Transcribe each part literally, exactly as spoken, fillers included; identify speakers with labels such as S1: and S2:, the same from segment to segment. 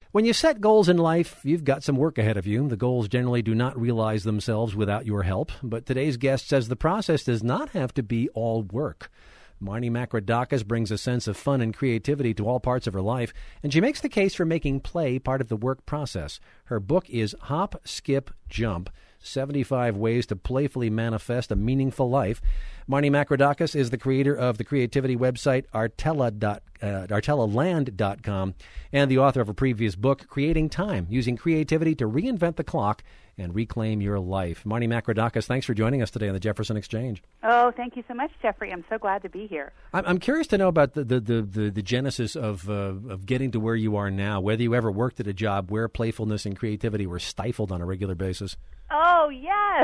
S1: When you set goals in life, you've got some work ahead of you. The goals generally do not realize themselves without your help. But today's guest says the process does not have to be all work. Marnie Makrodakis brings a sense of fun and creativity to all parts of her life, and she makes the case for making play part of the work process. Her book is Hop, Skip, Jump, seventy-five Ways to Playfully Manifest a Meaningful Life. Marnie Makrodakis is the creator of the creativity website Artella dot, uh, Artella Land dot com and the author of a previous book, Creating Time, Using Creativity to Reinvent the Clock and Reclaim Your Life. Marnie Makrodakis, thanks for joining us today on the Jefferson Exchange.
S2: Oh, thank you so much, Jeffrey. I'm so glad to be here.
S1: I'm, I'm curious to know about the, the, the, the, the genesis of, uh, of getting to where you are now, whether you ever worked at a job where playfulness and creativity were stifled on a regular basis.
S2: Oh, yes,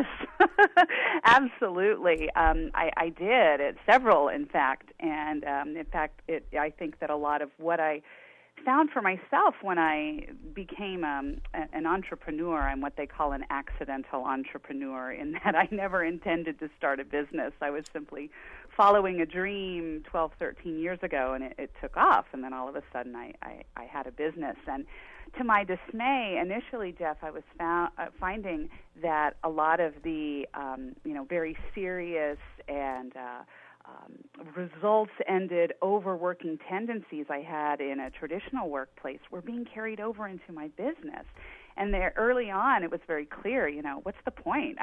S2: absolutely. Um, I, I did, at several, in fact. And um, in fact, it, I think that a lot of what I found for myself when I became um, a, an entrepreneur, I'm what they call an accidental entrepreneur, in that I never intended to start a business. I was simply following a dream twelve, thirteen years ago, and it, it took off. And then all of a sudden I, I, I had a business. And to my dismay, initially, Jeff, I was found, uh, finding that a lot of the, um, you know, very serious and uh, um, results-ended overworking tendencies I had in a traditional workplace were being carried over into my business. And there, early on, it was very clear, you know, what's the point?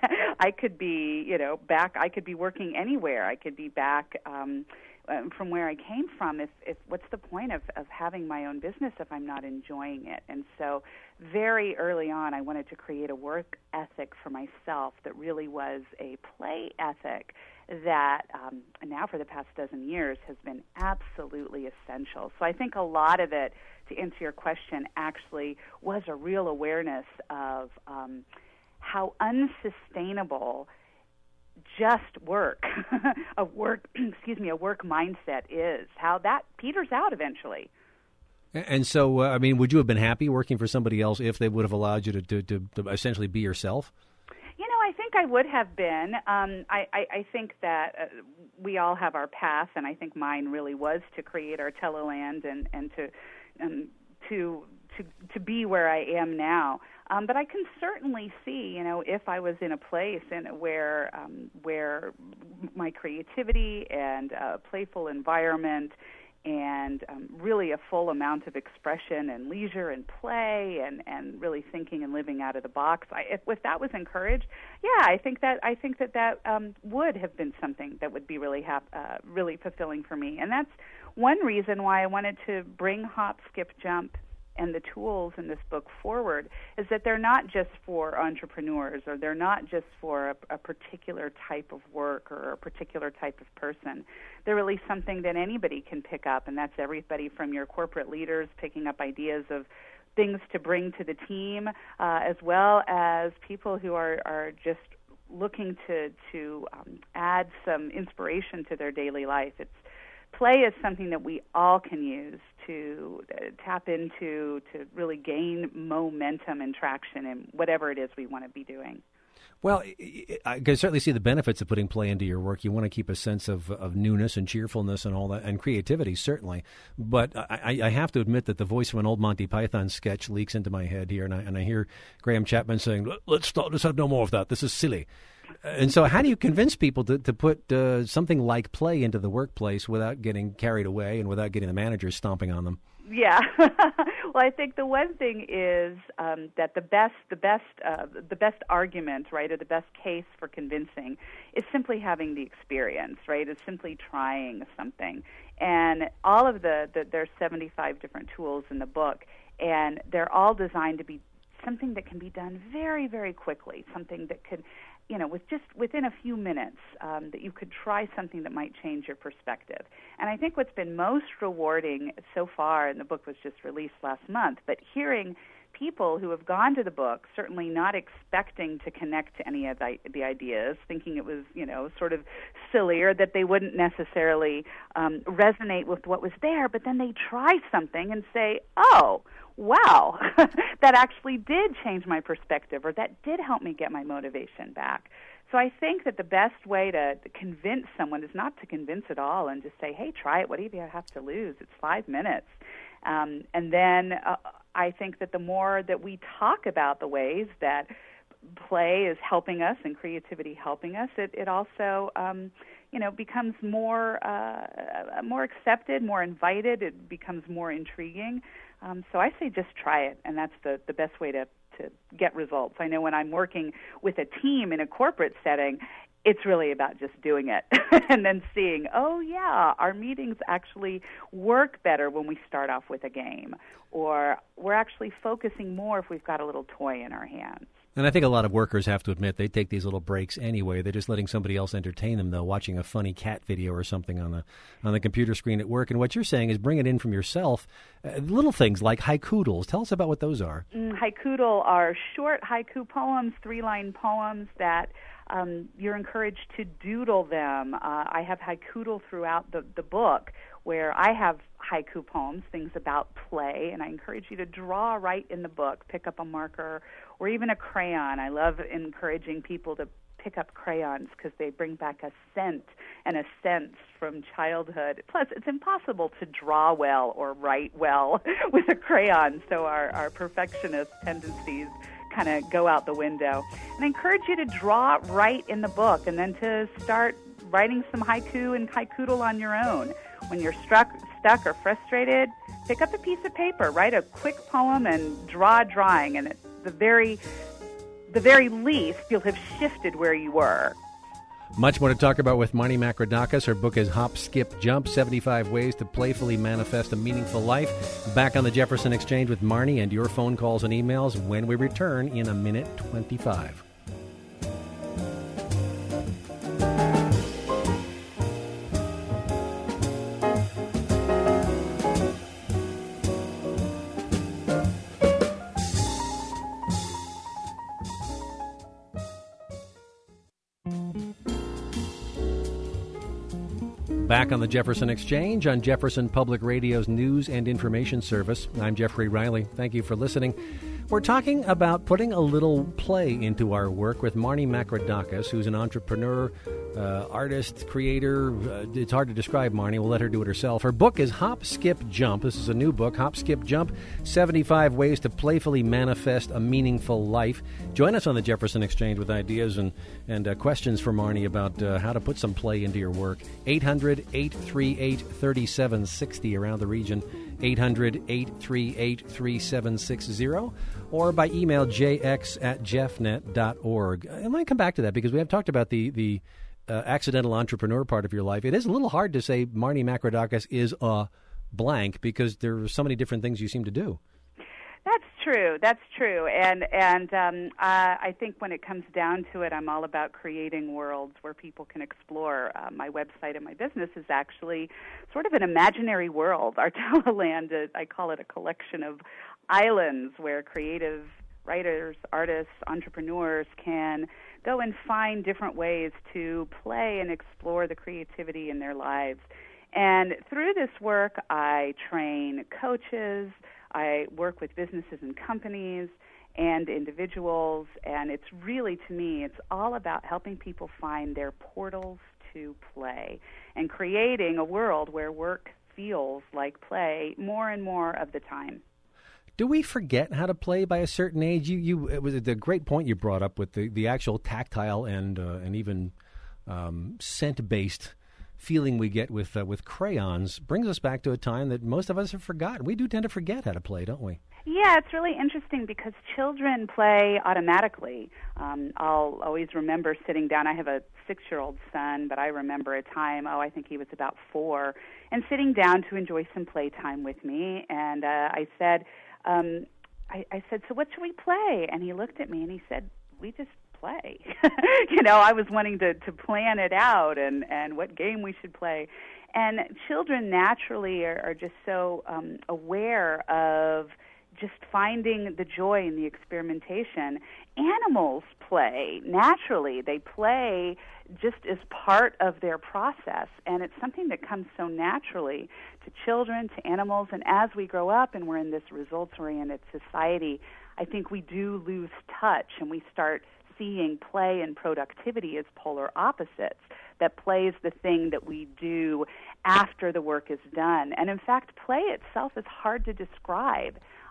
S2: I could be, you know, back, I could be working anywhere. I could be back um, um, from where I came from. If, if what's the point of, of having my own business if I'm not enjoying it? And so very early on, I wanted to create a work ethic for myself that really was a play ethic that um, now for the past dozen years has been absolutely essential. So I think a lot of it, to answer your question, actually was a real awareness of um, how unsustainable just work, a work, excuse me, a work mindset is, how that peters out eventually.
S1: And so, uh, I mean, would you have been happy working for somebody else if they would have allowed you to, to, to, to essentially be yourself?
S2: You know, I think I would have been. Um, I, I, I think that uh, we all have our path, and I think mine really was to create Artella Land and, and to um, to to to be where I am now. Um, but I can certainly see, you know, if I was in a place in where um, where my creativity and uh, playful environment and um, really a full amount of expression and leisure and play and, and really thinking and living out of the box. I, if, if that was encouraged, yeah, I think that I think that that um, would have been something that would be really hap- uh, really fulfilling for me. And that's one reason why I wanted to bring Hop, Skip, Jump and the tools in this book forward, is that they're not just for entrepreneurs, or they're not just for a, a particular type of work or a particular type of person. They're really something that anybody can pick up, and that's everybody from your corporate leaders picking up ideas of things to bring to the team, uh, as well as people who are, are just looking to, to um, add some inspiration to their daily life. It's Play is something that we all can use to uh, tap into, to really gain momentum and traction in whatever it is we want to be doing.
S1: Well, I can certainly see the benefits of putting play into your work. You want to keep a sense of, of newness and cheerfulness and all that, and creativity, certainly. But I, I have to admit that the voice of an old Monty Python sketch leaks into my head here, and I, and I hear Graham Chapman saying, let's stop, let's have no more of that. This is silly. And so how do you convince people to, to put uh, something like play into the workplace without getting carried away and without getting the managers stomping on them?
S2: Yeah. Well, I think the one thing is um, that the best, the best, uh, the best argument, right, or the best case for convincing is simply having the experience, right? Is simply trying something. And all of the, the there's seventy-five different tools in the book, and they're all designed to be something that can be done very, very quickly, something that could, you know, with just within a few minutes, um, that you could try something that might change your perspective. And I think what's been most rewarding so far, and the book was just released last month, but hearing people who have gone to the book, certainly not expecting to connect to any of the, the ideas, thinking it was, you know, sort of silly or that they wouldn't necessarily um, resonate with what was there, but then they try something and say, oh, wow, that actually did change my perspective, or that did help me get my motivation back. So I think that the best way to convince someone is not to convince at all and just say, hey, try it. What do you have to lose? It's five minutes. Um, and then uh, I think that the more that we talk about the ways that play is helping us and creativity helping us, it, it also, um, you know, becomes more uh, more accepted, more invited. It becomes more intriguing. Um, so I say just try it, and that's the, the best way to, to get results. I know when I'm working with a team in a corporate setting, it's really about just doing it and then seeing, oh, yeah, our meetings actually work better when we start off with a game, or we're actually focusing more if we've got a little toy in our hands.
S1: And I think a lot of workers have to admit they take these little breaks anyway. They're just letting somebody else entertain them, though, watching a funny cat video or something on the on the computer screen at work. And what you're saying is bring it in from yourself. Uh, little things like haiku-doodles. Tell us about what those are.
S2: Mm, haiku-doodle are short haiku poems, three-line poems that um, you're encouraged to doodle them. Uh, I have haiku-doodle throughout the, the book, where I have haiku poems, things about play, and I encourage you to draw right in the book. Pick up a marker or even a crayon. I love encouraging people to pick up crayons because they bring back a scent and a sense from childhood. Plus, it's impossible to draw well or write well with a crayon, so our, our perfectionist tendencies kind of go out the window. And I encourage you to draw right in the book and then to start writing some haiku and haiku-doodle on your own. When you're struck, stuck or frustrated, pick up a piece of paper, write a quick poem, and draw a drawing. And at the very, the very least, you'll have shifted where you were.
S1: Much more to talk about with Marnie Makrodakis. Her book is Hop, Skip, Jump, seventy-five Ways to Playfully Manifest a Meaningful Life. Back on the Jefferson Exchange with Marnie and your phone calls and emails when we return in a minute twenty-five. Back on the Jefferson Exchange on Jefferson Public Radio's News and Information Service. I'm Jeffrey Riley. Thank you for listening. We're talking about putting a little play into our work with Marnie Makrodakis, who's an entrepreneur, uh, artist, creator. Uh, it's hard to describe Marnie. We'll let her do it herself. Her book is Hop, Skip, Jump. This is a new book, Hop, Skip, Jump, seventy-five Ways to Playfully Manifest a Meaningful Life. Join us on the Jefferson Exchange with ideas and, and uh, questions for Marnie about uh, how to put some play into your work. eight hundred, eight three eight, three seven six zero around the region. eight hundred, eight three eight, three seven six zero, or by email jx at jeffnet dot org. I might come back to that because we have talked about the, the uh, accidental entrepreneur part of your life. It is a little hard to say Marnie Makrodakis is a blank because there are so many different things you seem to do.
S2: That's true. That's true. And and um, uh, I think when it comes down to it, I'm all about creating worlds where people can explore. Uh, my website and my business is actually sort of an imaginary world. Our Teleland, is, I call it a collection of islands where creative writers, artists, entrepreneurs can go and find different ways to play and explore the creativity in their lives. And through this work, I train coaches, I work with businesses and companies and individuals, and it's really, to me, it's all about helping people find their portals to play and creating a world where work feels like play more and more of the time.
S1: Do we forget how to play by a certain age? You, you, it was the great point you brought up with the, the actual tactile and uh, and even um, scent-based feeling we get with uh, with crayons brings us back to a time that most of us have forgotten. We do tend to forget how to play, don't we?
S2: Yeah, it's really interesting because children play automatically. Um, I'll always remember sitting down. I have a six-year-old son, but I remember a time, oh, I think he was about four, and sitting down to enjoy some playtime with me. And uh, I said, um, I, I said, so what should we play? And he looked at me and he said, we just play. You know, I was wanting to, to plan it out and, and what game we should play. And children naturally are, are just so um, aware of just finding the joy in the experimentation. Animals play naturally. They play just as part of their process, and it's something that comes so naturally to children, to animals, and as we grow up and we're in this results-oriented society, I think we do lose touch and we start seeing play and productivity as polar opposites, that play is the thing that we do after the work is done. And in fact, play itself is hard to describe.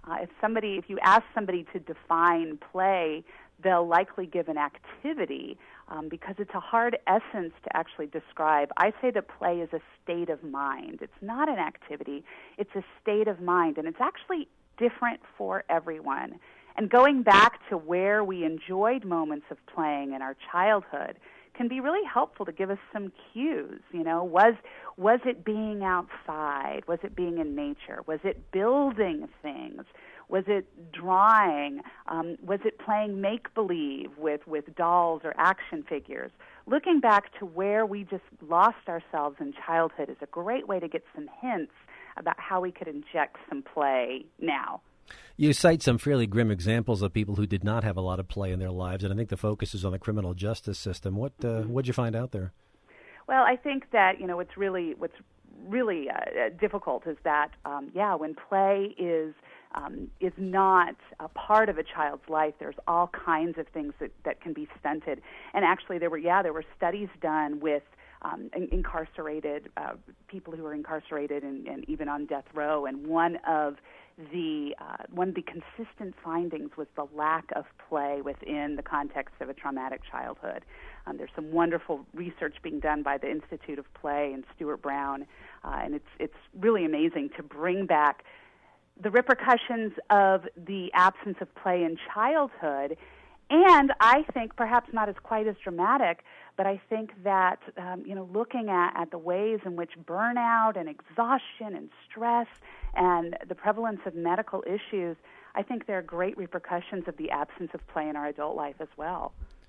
S2: Uh, if somebody, if you ask somebody to define play, they'll likely give an activity um, because it's a hard essence to actually describe. I say that play is a state of mind. It's not an activity. It's a state of mind, and it's actually different for everyone. And going back to where we enjoyed moments of playing in our childhood can be really helpful to give us some cues. You know, was was it being outside? Was it being in nature? Was it building things? Was it drawing? Um, was it playing make-believe with, with dolls or action figures? Looking back to where we just lost ourselves in childhood is a great way to get some hints about how we could inject some play now.
S1: You cite some fairly grim examples of people who did not have a lot of play in their lives, and I think the focus is on the criminal justice system. What uh, what'd you find out there?
S2: Well, I think that, you know, what's really what's really uh, difficult is that, um, yeah, when play is um, is not a part of a child's life, there's all kinds of things that, that can be stunted. And actually, there were yeah, there were studies done with Um, in, incarcerated uh, people who were incarcerated and, and even on death row, and one of the uh, one of the consistent findings was the lack of play within the context of a traumatic childhood. Um, there's some wonderful research being done by the Institute of Play and Stuart Brown, uh, and it's it's really amazing to bring back the repercussions of the absence of play in childhood. And I think perhaps not as quite as dramatic, but I think that, um, you know, looking at, at the ways in which burnout and exhaustion and stress and the prevalence of medical issues, I think there are great repercussions of the absence of play in our adult life as well.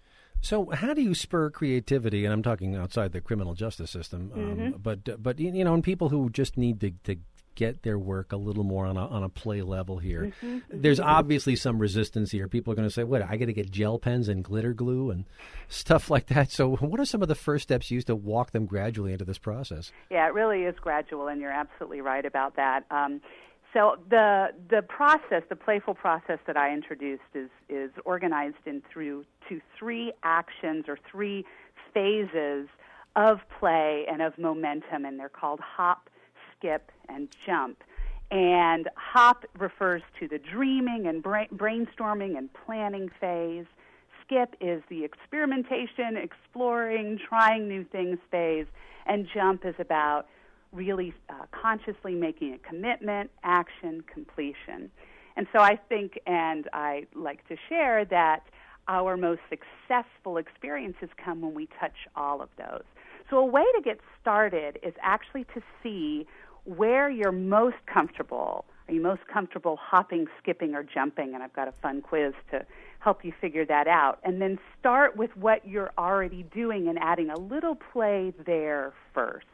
S1: So how do you spur creativity? And I'm talking outside the criminal justice system, um,
S2: mm-hmm.
S1: but, but you know, in people who just need to, to get their work a little more on a, on a play level here.
S2: Mm-hmm.
S1: There's obviously some resistance here. People are going to say, what, I got to get gel pens and glitter glue and stuff like that. So what are some of the first steps used to walk them gradually into this process?
S2: Yeah, it really is gradual, and you're absolutely right about that. Um, so the the process, the playful process that I introduced is, is organized in through to three actions or three phases of play and of momentum, and they're called hop, skip, and jump. And hop refers to the dreaming and bra- brainstorming and planning phase. Skip is the experimentation, exploring, trying new things phase. And jump is about really uh, consciously making a commitment, action, completion. And so I think, and I like to share, that our most successful experiences come when we touch all of those. So a way to get started is actually to see where you're most comfortable. Are you most comfortable hopping, skipping, or jumping? And I've got a fun quiz to help you figure that out. And then start with what you're already doing and adding a little play there first.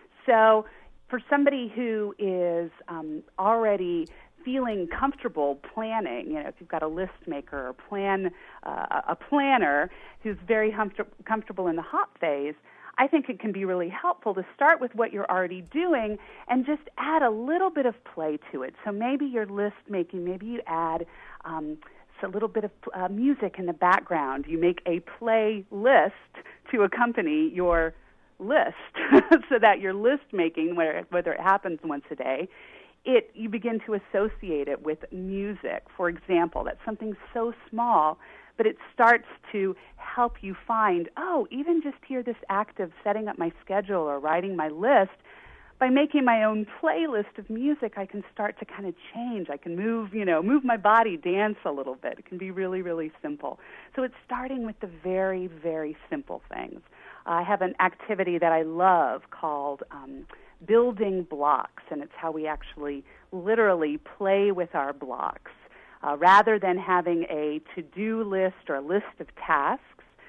S2: So for somebody who is um, already feeling comfortable planning, you know, if you've got a list maker or plan uh, a planner who's very hum- comfortable in the hop phase, I think it can be really helpful to start with what you're already doing and just add a little bit of play to it. So maybe you're list making, maybe you add um, a little bit of uh, music in the background. You make a playlist to accompany your list so that your list making, whether, whether it happens once a day, it you begin to associate it with music. For example, that's something so small, but it starts to help you find, oh, even just here this act of setting up my schedule or writing my list, by making my own playlist of music, I can start to kind of change. I can move, you know, move my body, dance a little bit. It can be really, really simple. So it's starting with the very, very simple things. I have an activity that I love called um, building blocks, and it's how we actually literally play with our blocks. Uh, rather than having a to-do list or a list of tasks,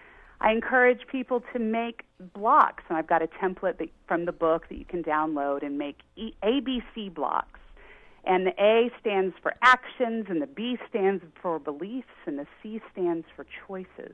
S2: I encourage people to make blocks, and I've got a template that, from the book that you can download and make e- A B C blocks. And the A stands for actions, and the B stands for beliefs, and the C stands for choices.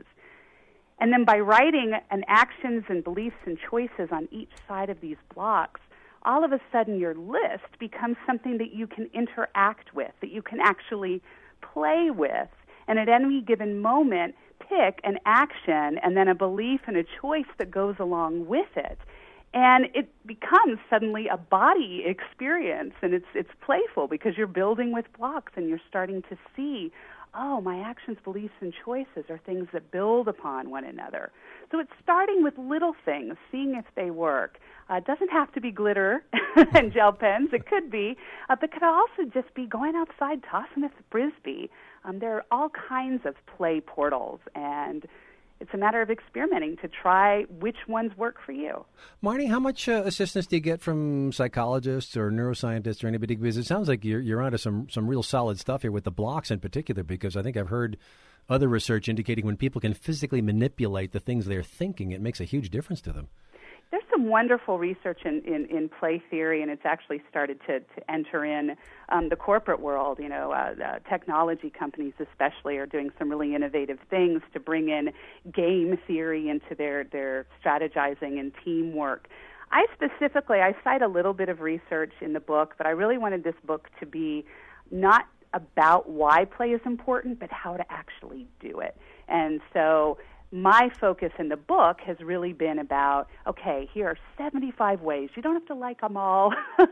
S2: And then by writing an actions and beliefs and choices on each side of these blocks, all of a sudden your list becomes something that you can interact with, that you can actually play with, and at any given moment pick an action and then a belief and a choice that goes along with it. And it becomes suddenly a body experience, and it's it's playful because you're building with blocks and you're starting to see, oh, my actions, beliefs, and choices are things that build upon one another. So it's starting with little things, seeing if they work. Uh, it doesn't have to be glitter and gel pens. It could be, uh, but it could also just be going outside, tossing a frisbee. Um, there are all kinds of play portals, and it's a matter of experimenting to try which ones work for you.
S1: Marnie, how much uh, assistance do you get from psychologists or neuroscientists or anybody? Because it sounds like you're, you're onto some, some real solid stuff here with the blocks in particular, because I think I've heard other research indicating when people can physically manipulate the things they're thinking, it makes a huge difference to them.
S2: There's some wonderful research in, in, in play theory, and it's actually started to, to enter in um, the corporate world. You know, uh, uh, technology companies especially are doing some really innovative things to bring in game theory into their, their strategizing and teamwork. I specifically, I cite a little bit of research in the book, but I really wanted this book to be not about why play is important, but how to actually do it. And so my focus in the book has really been about, okay, here are seventy-five ways. You don't have to like them all,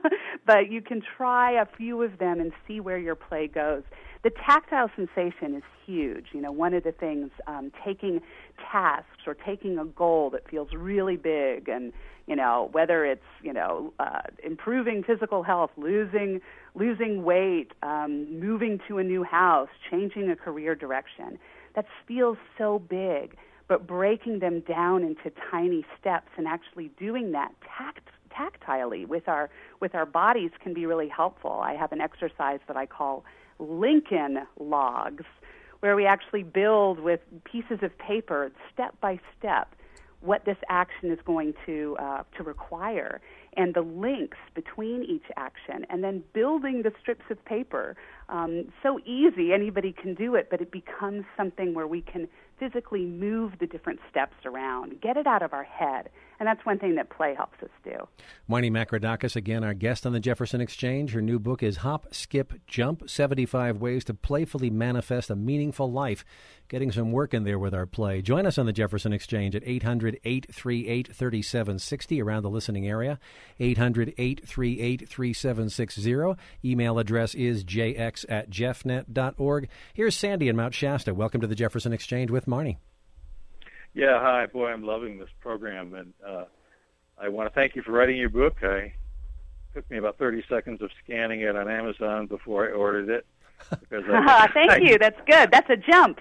S2: but you can try a few of them and see where your play goes. The tactile sensation is huge. You know, one of the things, um, taking tasks or taking a goal that feels really big, and, you know, whether it's, you know, uh, improving physical health, losing losing weight, um, moving to a new house, changing a career direction, that feels so big. But breaking them down into tiny steps and actually doing that tact, tactilely with our with our bodies can be really helpful. I have an exercise that I call Lincoln logs, where we actually build with pieces of paper, step by step, what this action is going to uh, to require, and the links between each action, and then building the strips of paper. Um, so easy, anybody can do it, but it becomes something where we can physically move the different steps around, get it out of our head, and that's one thing that play helps us do.
S1: Marnie Makrodakis, again, our guest on the Jefferson Exchange. Her new book is Hop, Skip, Jump, seventy-five Ways to Playfully Manifest a Meaningful Life. Getting some work in there with our play. Join us on the Jefferson Exchange at eight hundred, eight three eight, three seven six zero around the listening area, eight hundred, eight three eight, three seven six zero. Email address is j x at jeffnet dot org. Here's Sandy in Mount Shasta. Welcome to the Jefferson Exchange with Marnie.
S3: Yeah, hi. Boy, I'm loving this program, and uh, I want to thank you for writing your book. I, it took me about thirty seconds of scanning it on Amazon before I ordered it. Because I,
S2: Thank I, you. That's good. That's a jump.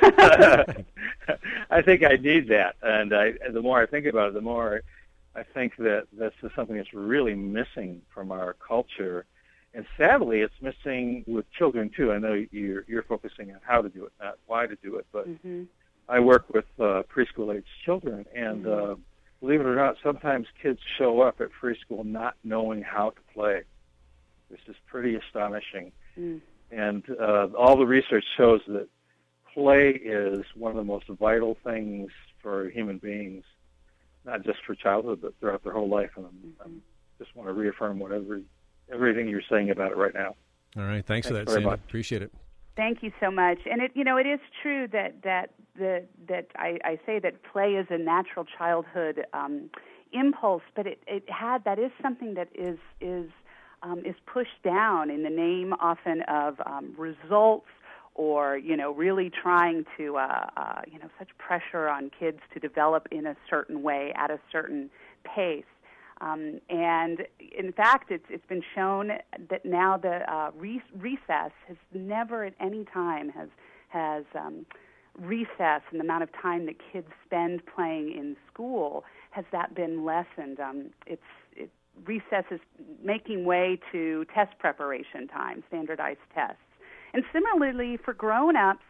S3: I think I need that, and I, the more I think about it, the more I think that this is something that's really missing from our culture. And sadly, it's missing with children, too. I know you're, you're focusing on how to do it, not why to do it, but mm-hmm. I work with uh, preschool-age children, and mm-hmm. uh, believe it or not, sometimes kids show up at preschool not knowing how to play. This is pretty astonishing. Mm. And uh, all the research shows that play is one of the most vital things for human beings, not just for childhood, but throughout their whole life. And I mm-hmm. just want to reaffirm whatever everything you're saying about it right now.
S1: All right. Thanks, thanks for that,
S3: Sandy.
S1: Much. Appreciate it.
S2: Thank you so much. And it, you know, it is true that that the that I, I say that play is a natural childhood um, impulse, but it, it had that is something that is is um, is pushed down in the name often of um, results, or you know, really trying to uh, uh, you know, such pressure on kids to develop in a certain way at a certain pace. Um, and in fact, it's it's been shown that now the uh, re- recess has never at any time has has um, recess and the amount of time that kids spend playing in school, has that been lessened. Um, it's it, recess is making way to test preparation time, standardized tests, and similarly for grown-ups.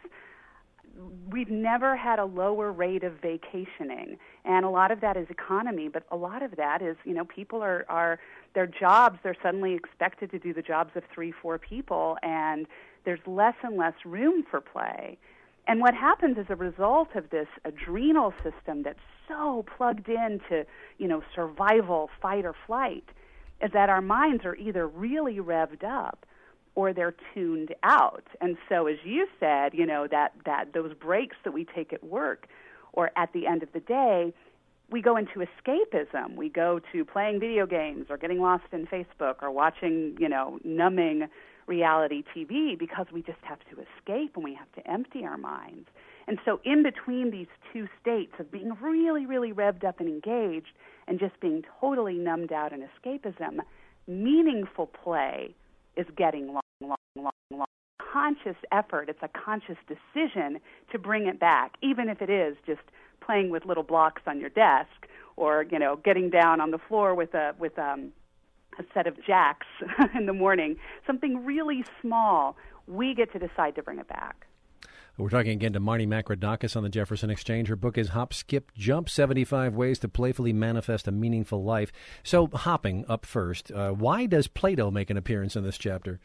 S2: We've never had a lower rate of vacationing, and a lot of that is economy, but a lot of that is, you know, people are, are their jobs, they're suddenly expected to do the jobs of three, four people, and there's less and less room for play. And what happens as a result of this adrenal system that's so plugged into, you know, survival, fight or flight, is that our minds are either really revved up or they're tuned out. And so, as you said, you know, that, that those breaks that we take at work or at the end of the day, we go into escapism. We go to playing video games or getting lost in Facebook or watching, you know, numbing reality T V because we just have to escape and we have to empty our minds. And so in between these two states of being really, really revved up and engaged and just being totally numbed out in escapism, meaningful play is getting long, long, long, long. Conscious effort, it's a conscious decision to bring it back, even if it is just playing with little blocks on your desk or, you know, getting down on the floor with a with um, a set of jacks in the morning, something really small. We get to decide to bring it back.
S1: We're talking again to Marnie Makrodakis on the Jefferson Exchange. Her book is Hop, Skip, Jump, seventy-five Ways to Playfully Manifest a Meaningful Life. So hopping up first, uh, why does Play-Doh make an appearance in this chapter?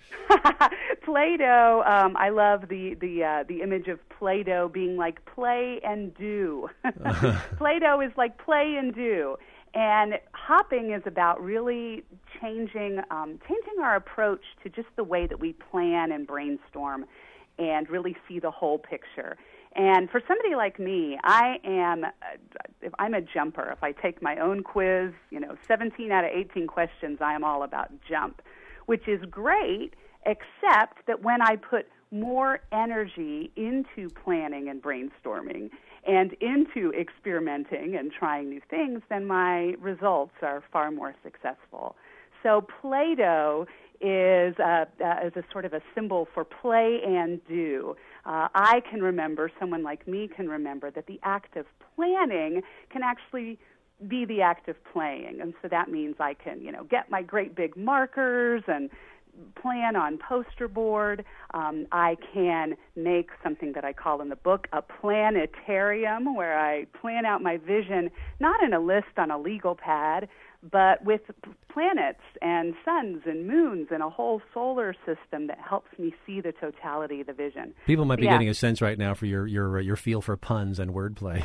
S2: Play-Doh, um, I love the the uh, the image of Play-Doh being like play and do. Play-Doh is like play and do. And hopping is about really changing um, changing our approach to just the way that we plan and brainstorm and really see the whole picture. And for somebody like me, I am, if I'm a jumper. If I take my own quiz, you know, seventeen out of eighteen questions, I am all about jump, which is great, except that when I put more energy into planning and brainstorming and into experimenting and trying new things, then my results are far more successful. So Play-Doh is a, uh, is a sort of a symbol for play and do. Uh, I can remember, someone like me can remember, that the act of planning can actually be the act of playing. And so that means I can, you know, get my great big markers and plan on poster board. Um, I can make something that I call in the book a planetarium, where I plan out my vision, not in a list on a legal pad, but with planets and suns and moons and a whole solar system that helps me see the totality of the vision.
S1: People might be
S2: yeah.
S1: getting a sense right now for your your uh, your feel for puns and wordplay.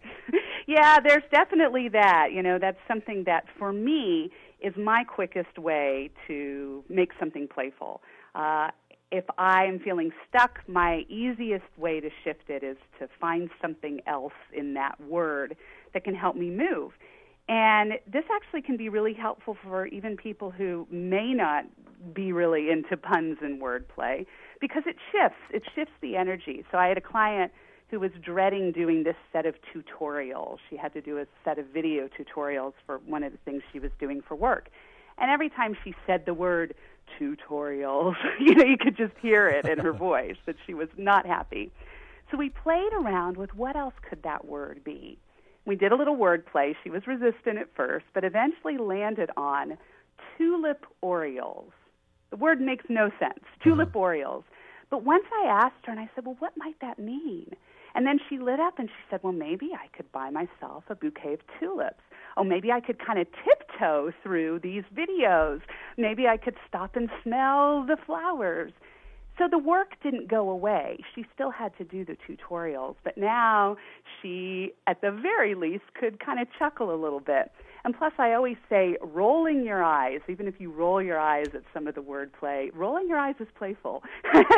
S2: Yeah, there's definitely that. You know, that's something that for me is my quickest way to make something playful. Uh, if I'm feeling stuck, my easiest way to shift it is to find something else in that word that can help me move. And this actually can be really helpful for even people who may not be really into puns and wordplay, because it shifts. It shifts the energy. So I had a client who was dreading doing this set of tutorials. She had to do a set of video tutorials for one of the things she was doing for work. And every time she said the word tutorials, you know, you could just hear it in her voice that she was not happy. So we played around with what else could that word be. We did a little word play. She was resistant at first, but eventually landed on tulip Orioles. The word makes no sense, tulip uh-huh. Orioles. But once I asked her, and I said, well, what might that mean? And then she lit up and she said, well, maybe I could buy myself a bouquet of tulips. Oh, maybe I could kind of tiptoe through these videos. Maybe I could stop and smell the flowers. So the work didn't go away. She still had to do the tutorials, but now she, at the very least, could kind of chuckle a little bit. And plus, I always say, rolling your eyes, even if you roll your eyes at some of the wordplay, rolling your eyes is playful.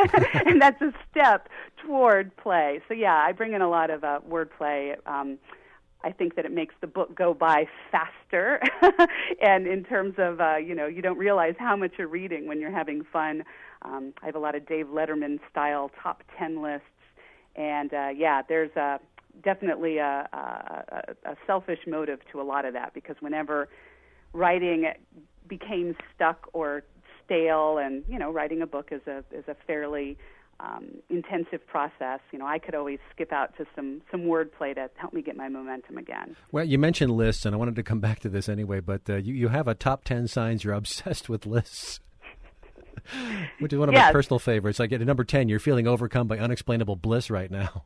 S2: And that's a step toward play. So, yeah, I bring in a lot of uh, wordplay. Um, I think that it makes the book go by faster. And in terms of, uh, you know, you don't realize how much you're reading when you're having fun. Um, I have a lot of Dave Letterman-style top ten lists. And, uh, yeah, there's a, definitely a, a, a selfish motive to a lot of that, because whenever writing became stuck or stale, and, you know, writing a book is a, is a fairly um, intensive process, you know, I could always skip out to some, some wordplay to help me get my momentum again.
S1: Well, you mentioned lists, and I wanted to come back to this anyway, but uh, you, you have a top ten signs you're obsessed with lists. Which is one of yes. my personal favorites. Like at number ten, you're feeling overcome by unexplainable bliss right now.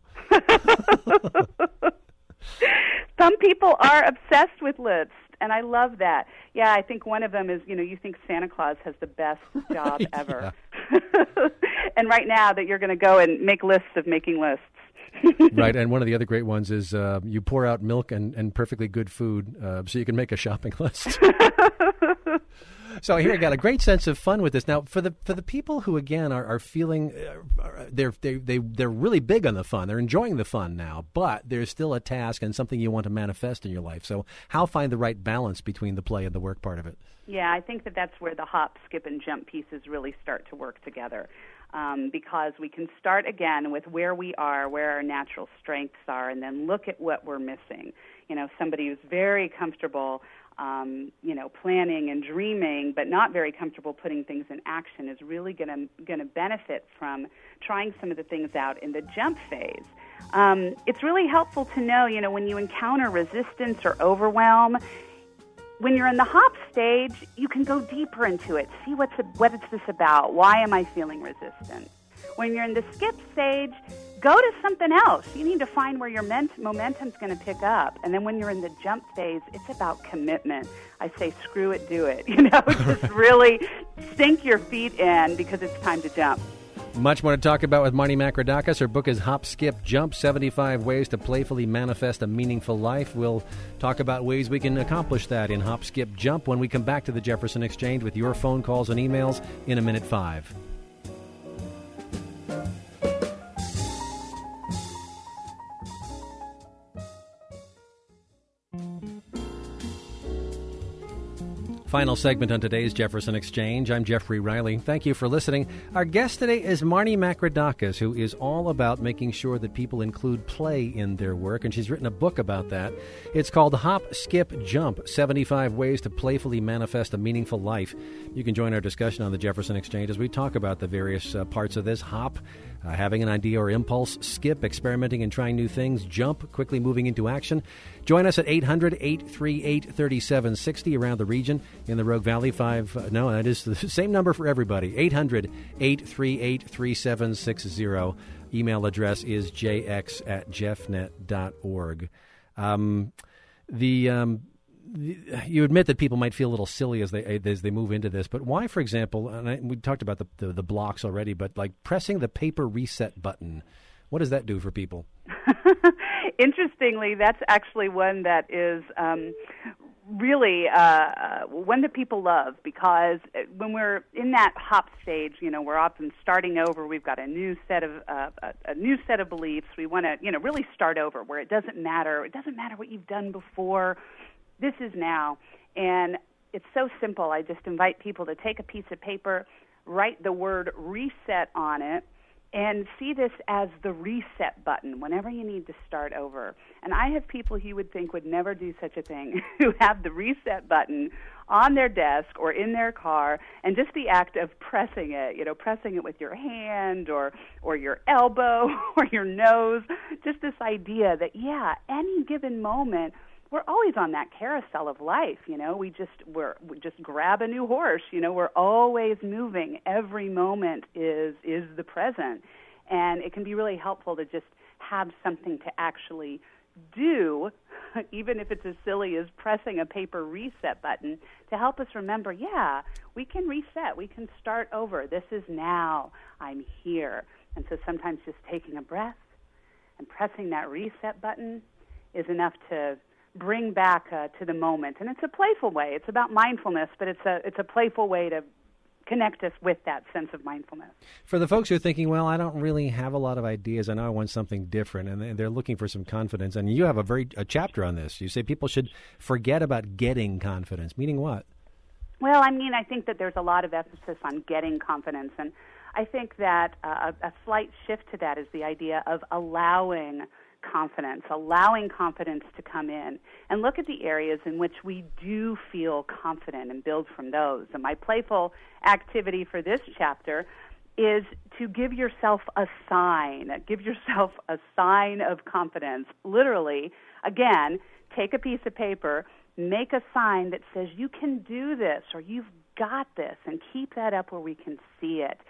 S2: Some people are obsessed with lists, and I love that. Yeah, I think one of them is, you know, you think Santa Claus has the best job ever. And right now that you're going to go and make lists of making lists.
S1: Right, and one of the other great ones is uh, you pour out milk and, and perfectly good food uh, so you can make a shopping list. So here I got a great sense of fun with this. Now, for the for the people who again are, are feeling uh, they're they they they're really big on the fun. They're enjoying the fun now, but there's still a task and something you want to manifest in your life. So how find the right balance between the play and the work part of it?
S2: Yeah, I think that that's where the hop, skip, and jump pieces really start to work together. Um, because we can start again with where we are, where our natural strengths are, and then look at what we're missing. You know, somebody who's very comfortable, um, you know, planning and dreaming, but not very comfortable putting things in action is really going to going to benefit from trying some of the things out in the jump phase. Um, it's really helpful to know, you know, when you encounter resistance or overwhelm. When you're in the hop stage, you can go deeper into it. See what's a, what is this about? Why am I feeling resistant? When you're in the skip stage, go to something else. You need to find where your ment- momentum's going to pick up. And then when you're in the jump phase, it's about commitment. I say, screw it, do it. You know, just really sink your feet in because it's time to jump.
S1: Much more to talk about with Marnie Makridakis. Her book is Hop, Skip, Jump, seventy-five Ways to Playfully Manifest a Meaningful Life. We'll talk about ways we can accomplish that in Hop, Skip, Jump when we come back to the Jefferson Exchange with your phone calls and emails in a minute five. Final segment on today's Jefferson Exchange. I'm Jeffrey Riley. Thank you for listening. Our guest today is Marnie Makridakis, who is all about making sure that people include play in their work, and she's written a book about that. It's called Hop, Skip, Jump, seventy-five Ways to Playfully Manifest a Meaningful Life. You can join our discussion on the Jefferson Exchange as we talk about the various uh, parts of this. Hop, uh, having an idea or impulse. Skip, experimenting and trying new things. Jump, quickly moving into action. Join us at eight hundred, eight three eight, three seven six zero around the region. In the Rogue Valley, five, uh, no, that is the same number for everybody, eight hundred, eight three eight, three seven six zero. Email address is j x at jeffnet dot org. Um, the, um, the, you admit that people might feel a little silly as they as they move into this, but why, for example, and I, we talked about the, the, the blocks already, but like pressing the paper reset button, what does that do for people?
S2: Interestingly, that's actually one that is um, really uh, one that people love, because when we're in that hop stage, you know, we're often starting over. We've got a new set of uh, a, a new set of beliefs. We want to, you know, really start over, where it doesn't matter. It doesn't matter what you've done before. This is now, and it's so simple. I just invite people to take a piece of paper, write the word reset on it, and see this as the reset button whenever you need to start over. And I have people you would think would never do such a thing who have the reset button on their desk or in their car, and just the act of pressing it, you know, pressing it with your hand or, or your elbow or your nose, just this idea that, yeah, any given moment, we're always on that carousel of life, you know. We just we're we just grab a new horse, you know. We're always moving. Every moment is is the present, and it can be really helpful to just have something to actually do, even if it's as silly as pressing a paper reset button, to help us remember, yeah, we can reset. We can start over. This is now. I'm here. And so sometimes just taking a breath and pressing that reset button is enough to bring back uh, to the moment. And it's a playful way. It's about mindfulness, but it's a it's a playful way to connect us with that sense of mindfulness.
S1: For the folks who are thinking, well, I don't really have a lot of ideas, I know I want something different, and they're looking for some confidence, and you have a very a chapter on this. You say people should forget about getting confidence, meaning what?
S2: Well, I mean, I think that there's a lot of emphasis on getting confidence, and I think that uh, a, a slight shift to that is the idea of allowing confidence, allowing confidence to come in, and look at the areas in which we do feel confident and build from those. And my playful activity for this chapter is to give yourself a sign, give yourself a sign of confidence. Literally, again, take a piece of paper, make a sign that says you can do this or you've got this, and keep that up where we can see it.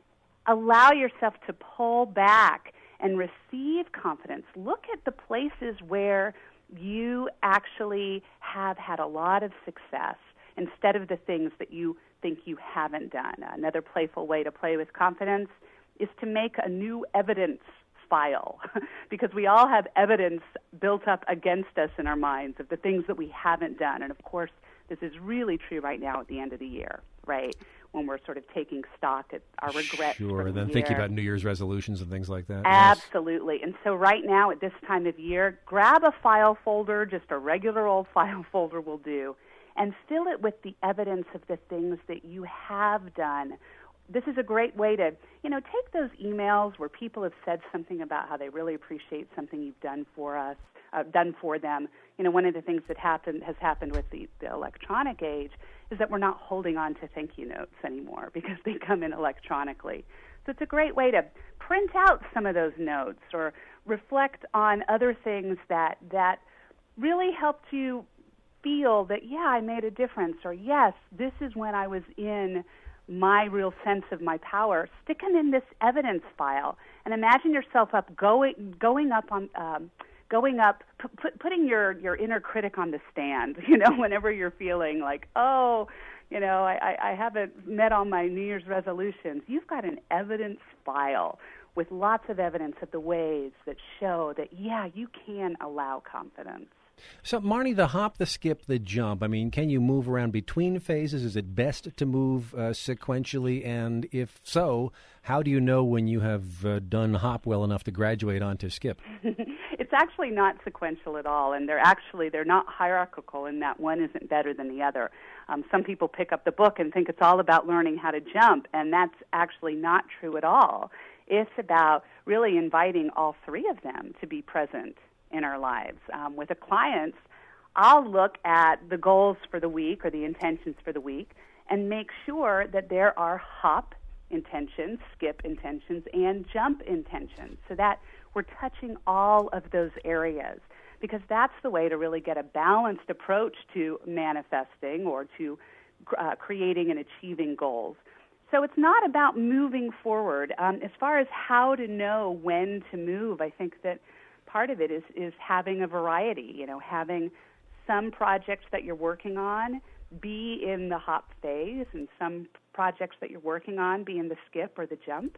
S2: Allow yourself to pull back and receive confidence. Look at the places where you actually have had a lot of success instead of the things that you think you haven't done. Another playful way to play with confidence is to make a new evidence file, because we all have evidence built up against us in our minds of the things that we haven't done. And of course, This is really true right now at the end of the year, right? When we're sort of taking stock at our regrets.
S1: Sure,
S2: the
S1: then
S2: year.
S1: thinking about New Year's resolutions and things like that.
S2: Absolutely. Yes. And so right now at this time of year, grab a file folder, just a regular old file folder will do, and fill it with the evidence of the things that you have done. This is a great way to, you know, take those emails where people have said something about how they really appreciate something you've done for us, uh, done for them. You know, one of the things that happened has happened with the, the electronic age is that we're not holding on to thank you notes anymore because they come in electronically. So it's a great way to print out some of those notes or reflect on other things that that really helped you feel that, yeah, I made a difference, or yes, this is when I was in my real sense of my power. Stick them in this evidence file and imagine yourself up going going up on um, going up, p- put, putting your, your inner critic on the stand, you know, whenever you're feeling like, oh, you know, I, I haven't met all my New Year's resolutions. You've got an evidence file with lots of evidence of the ways that show that, yeah, you can allow confidence.
S1: So, Marnie, the hop, the skip, the jump, I mean, can you move around between phases? Is it best to move uh, sequentially? And if so, how do you know when you have uh, done hop well enough to graduate onto skip?
S2: It's actually not sequential at all, and they're actually, they're not hierarchical in that one isn't better than the other. Um, some people pick up the book and think it's all about learning how to jump, and that's actually not true at all. It's about really inviting all three of them to be present in our lives. Um, with the clients, I'll look at the goals for the week or the intentions for the week and make sure that there are hop intentions, skip intentions, and jump intentions so that we're touching all of those areas, because that's the way to really get a balanced approach to manifesting or to uh, creating and achieving goals. So it's not about moving forward. Um, as far as how to know when to move, I think that part of it is, is having a variety, you know, having some projects that you're working on be in the hop phase and some projects that you're working on be in the skip or the jump.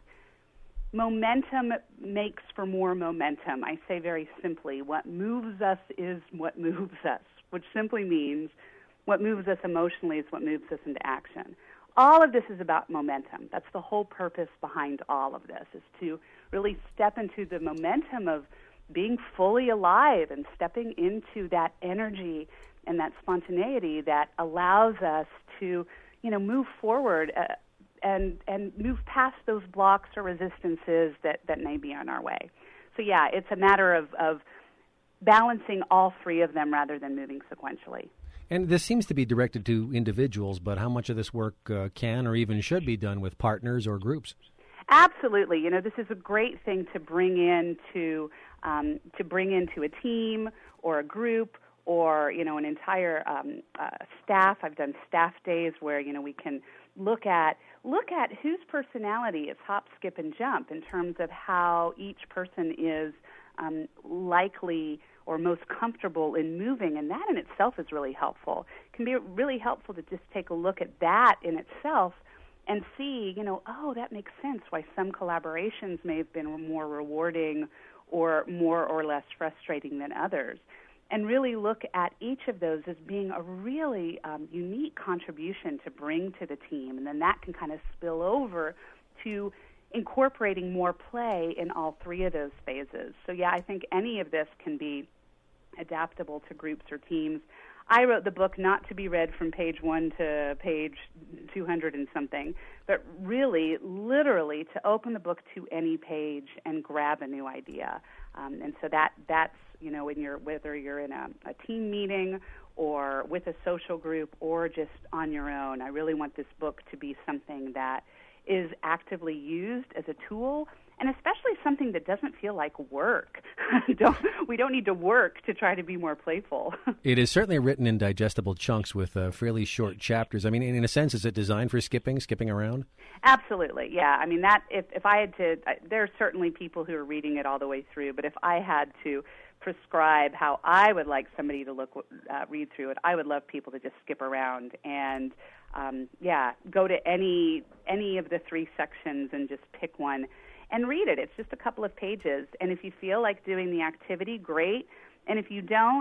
S2: Momentum makes for more momentum. I say very simply, what moves us is what moves us, which simply means what moves us emotionally is what moves us into action. All of this is about momentum. That's the whole purpose behind all of this, is to really step into the momentum of being fully alive and stepping into that energy and that spontaneity that allows us to, you know, move forward uh, and and move past those blocks or resistances that, that may be on our way. So, yeah, it's a matter of, of balancing all three of them rather than moving sequentially.
S1: And this seems to be directed to individuals, but how much of this work uh, can or even should be done with partners or groups?
S2: Absolutely. You know, this is a great thing to bring into um, to bring into a team or a group or, you know, an entire um, uh, staff. I've done staff days where, you know, we can look at look at whose personality is hop, skip, and jump in terms of how each person is um, likely or most comfortable in moving, and that in itself is really helpful. It can be really helpful to just take a look at that in itself and see, you know, oh, that makes sense why some collaborations may have been more rewarding or more or less frustrating than others. And really look at each of those as being a really um, unique contribution to bring to the team, and then that can kind of spill over to incorporating more play in all three of those phases. So, yeah, I think any of this can be adaptable to groups or teams. I wrote the book not to be read from page one to page two hundred and something, but really, literally, to open the book to any page and grab a new idea. Um, and so that that's, you know, when you're, whether you're in a, a team meeting or with a social group or just on your own, I really want this book to be something that is actively used as a tool, and especially something that doesn't feel like work. don't, we don't need to work to try to be more playful.
S1: It is certainly written in digestible chunks with uh, fairly short chapters. I mean, in a sense, is it designed for skipping, skipping around?
S2: Absolutely, yeah. I mean, that if, if I had to, I, there are certainly people who are reading it all the way through, but if I had to prescribe how I would like somebody to look, uh, read through it, I would love people to just skip around and Um, yeah, go to any any of the three sections and just pick one and read it. It's just a couple of pages. And if you feel like doing the activity, great. And if you don't,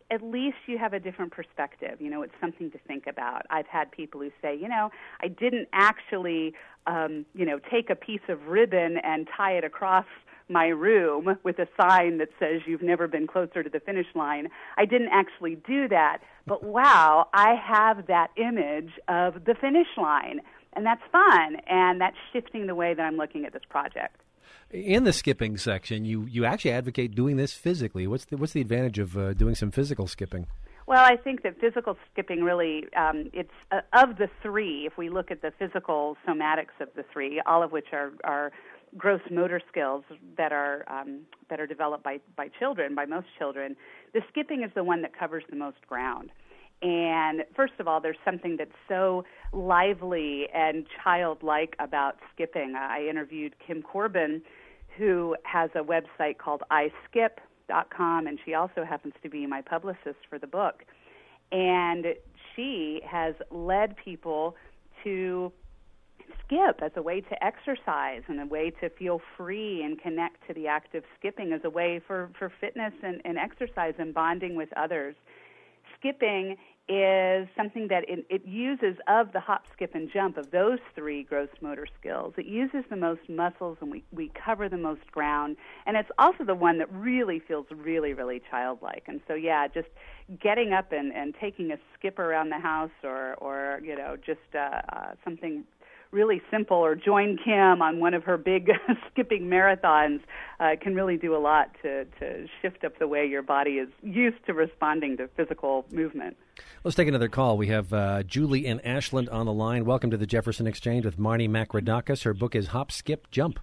S2: at least you have a different perspective. You know, it's something to think about. I've had people who say, you know, I didn't actually, um, you know, take a piece of ribbon and tie it across my room with a sign that says you've never been closer to the finish line. I didn't actually do that, but wow, I have that image of the finish line, and that's fun, and that's shifting the way that I'm looking at this project.
S1: In the skipping section, you, you actually advocate doing this physically. What's the, what's the advantage of uh, doing some physical skipping?
S2: Well, I think that physical skipping really, um, it's uh, of the three, if we look at the physical somatics of the three, all of which are, are gross motor skills that are um, that are developed by, by children, by most children, the skipping is the one that covers the most ground. And first of all, there's something that's so lively and childlike about skipping. I interviewed Kim Corbin, who has a website called i skip dot com, and she also happens to be my publicist for the book. And she has led people to skip as a way to exercise and a way to feel free and connect to the act of skipping as a way for, for fitness and, and exercise and bonding with others. Skipping is something that it, it uses, of the hop, skip, and jump, of those three gross motor skills, it uses the most muscles, and we, we cover the most ground, and it's also the one that really feels really, really childlike. And so, yeah, just getting up and, and taking a skip around the house, or, or you know, just uh, uh, something really simple, or join Kim on one of her big skipping marathons, uh, can really do a lot to, to shift up the way your body is used to responding to physical movement.
S1: Let's take another call. We have uh, Julie in Ashland on the line. Welcome to the Jefferson Exchange with Marnie Makrodakis. Her book is Hop, Skip, Jump.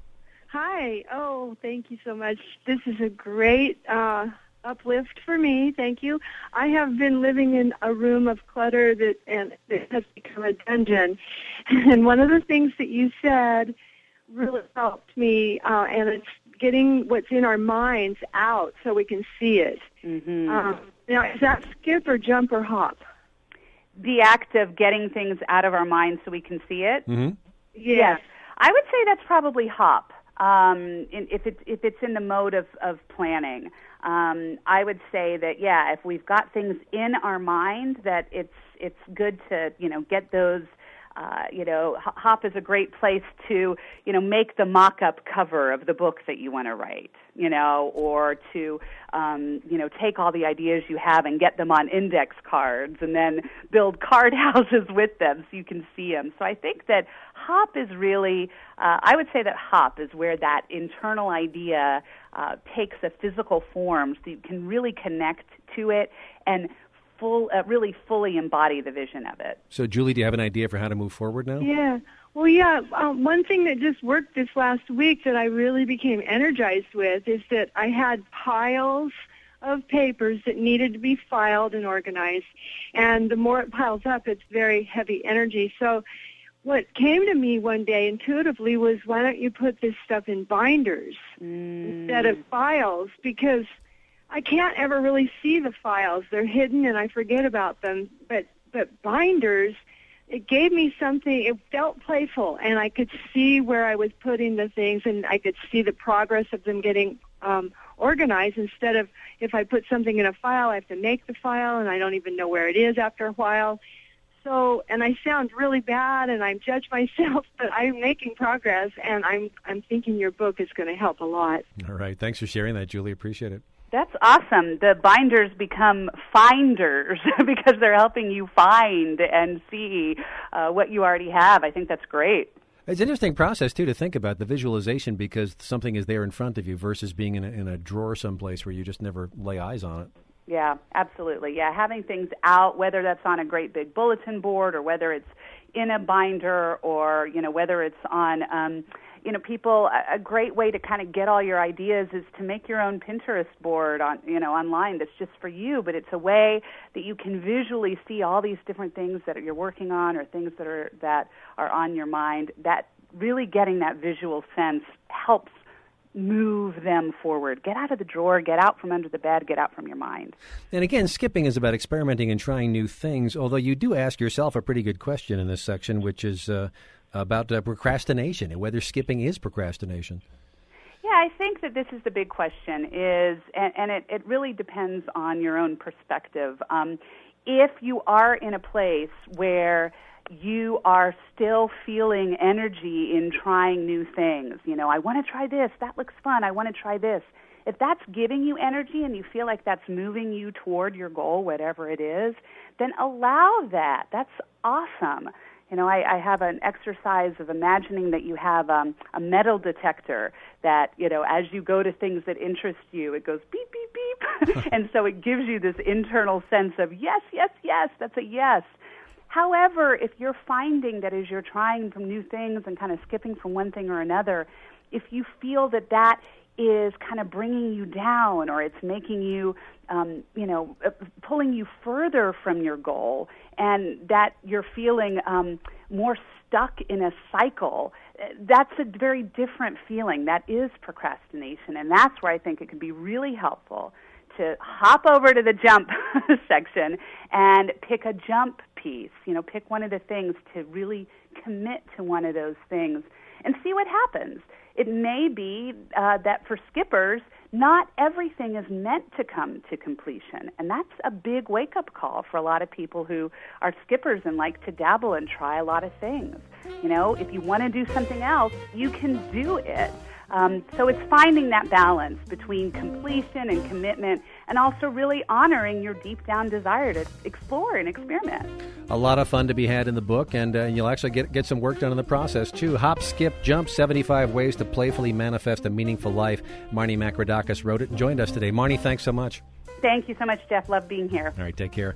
S4: Hi. Oh, thank you so much. This is a great uh, uplift for me. Thank you. I have been living in a room of clutter that and it has become a dungeon. And one of the things that you said really helped me, uh, and it's getting what's in our minds out so we can see it.
S2: Mm-hmm.
S4: Um, now, is that skip or jump or hop?
S2: The act of getting things out of our minds so we can see it?
S1: Mm-hmm.
S4: Yeah.
S2: Yes. I would say that's probably hop, um, in, if, it, if it's in the mode of, of planning. Um, I would say that, yeah, if we've got things in our mind, that it's it's good to, you know, get those. Uh, you know, Hop is a great place to, you know, make the mock-up cover of the book that you want to write, you know, or to, um, you know, take all the ideas you have and get them on index cards and then build card houses with them so you can see them. So I think that Hop is really, uh, I would say that Hop is where that internal idea uh, takes a physical form so you can really connect to it and full, uh, really fully embody the vision of it.
S1: So, Julie, do you have an idea for how to move forward now?
S4: Yeah. Well, yeah, um, one thing that just worked this last week that I really became energized with is that I had piles of papers that needed to be filed and organized, and the more it piles up, it's very heavy energy. So what came to me one day intuitively was, why don't you put this stuff in binders mm. instead of files, because I can't ever really see the files. They're hidden and I forget about them. But but binders, it gave me something. It felt playful, and I could see where I was putting the things, and I could see the progress of them getting um, organized, instead of, if I put something in a file, I have to make the file, and I don't even know where it is after a while. So, and I sound really bad, and I judge myself, but I'm making progress, and I'm I'm thinking your book is going to help a lot.
S1: All right. Thanks for sharing that, Julie. Appreciate it.
S2: That's awesome. The binders become finders because they're helping you find and see uh, what you already have. I think that's great.
S1: It's an interesting process, too, to think about the visualization, because something is there in front of you versus being in a, in a drawer someplace where you just never lay eyes on it.
S2: Yeah, absolutely. Yeah, having things out, whether that's on a great big bulletin board or whether it's in a binder or, you know, whether it's on, um, you know, people, a great way to kind of get all your ideas is to make your own Pinterest board on, you know, online that's just for you, but it's a way that you can visually see all these different things that you're working on or things that are, that are on your mind. That really getting that visual sense helps move them forward. Get out of the drawer, get out from under the bed, get out from your mind.
S1: And again, skipping is about experimenting and trying new things, although you do ask yourself a pretty good question in this section, which is uh, about uh, procrastination and whether skipping is procrastination.
S2: Yeah, I think that this is the big question is, and, and it, it really depends on your own perspective. Um, if you are in a place where you are still feeling energy in trying new things, you know, I want to try this, that looks fun, I want to try this. If that's giving you energy and you feel like that's moving you toward your goal, whatever it is, then allow that. That's awesome. You know, I, I have an exercise of imagining that you have um, a metal detector that, you know, as you go to things that interest you, it goes beep, beep, beep. And so it gives you this internal sense of, yes, yes, yes, that's a yes. However, if you're finding that as you're trying some new things and kind of skipping from one thing or another, if you feel that that is kind of bringing you down or it's making you, um, you know, pulling you further from your goal and that you're feeling um, more stuck in a cycle, that's a very different feeling. That is procrastination, and that's where I think it can be really helpful to hop over to the jump section and pick a jump piece, you know, pick one of the things to really commit to one of those things and see what happens. It may be uh, that for skippers, not everything is meant to come to completion, and that's a big wake-up call for a lot of people who are skippers and like to dabble and try a lot of things. You know, if you want to do something else, you can do it. Um, so it's finding that balance between completion and commitment and also really honoring your deep down desire to explore and experiment.
S1: A lot of fun to be had in the book, and uh, you'll actually get get some work done in the process, too. Hop, Skip, Jump, seventy-five Ways to Playfully Manifest a Meaningful Life. Marnie Makridakis wrote it and joined us today. Marnie, thanks so much.
S2: Thank you so much, Jeff. Love being here.
S1: All right, take care.